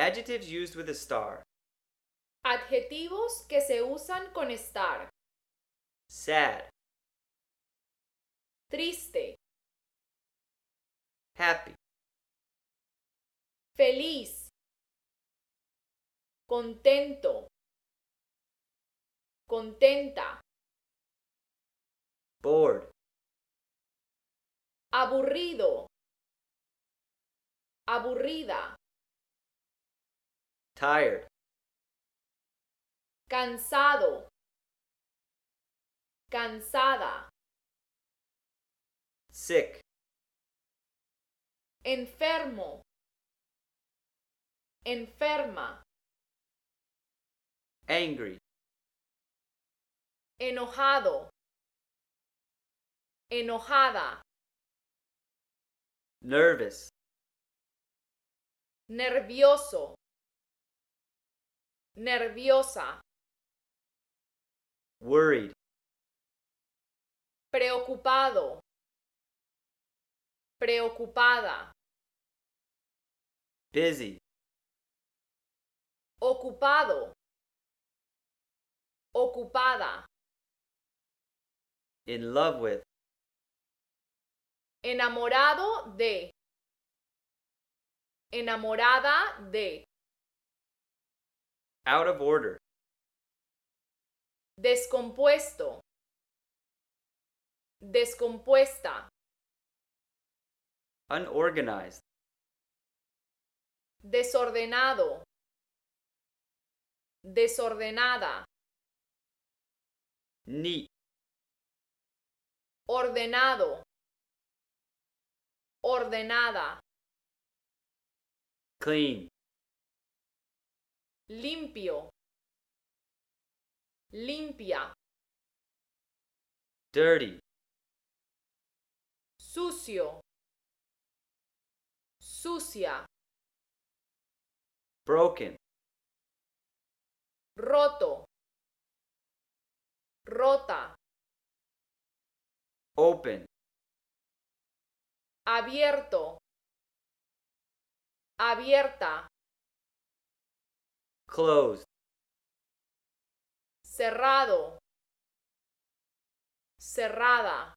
Adjectives used with a star. Adjetivos que se usan con estar. Sad, Triste, happy, feliz, contento, contenta, bored, aburrido, aburrida, tired, cansado, cansada, sick, enfermo, enferma, angry, enojado, enojada, nervous, nervioso, nerviosa, worried, preocupado, preocupada, busy, ocupado, ocupada, in love with, enamorado de, enamorada de, out of order, descompuesto, descompuesta, unorganized, desordenado, desordenada, neat, ordenado, ordenada, clean, limpio, limpia, dirty, sucio, sucia, broken, roto, rota, open, abierto, abierta, closed, cerrado, cerrada.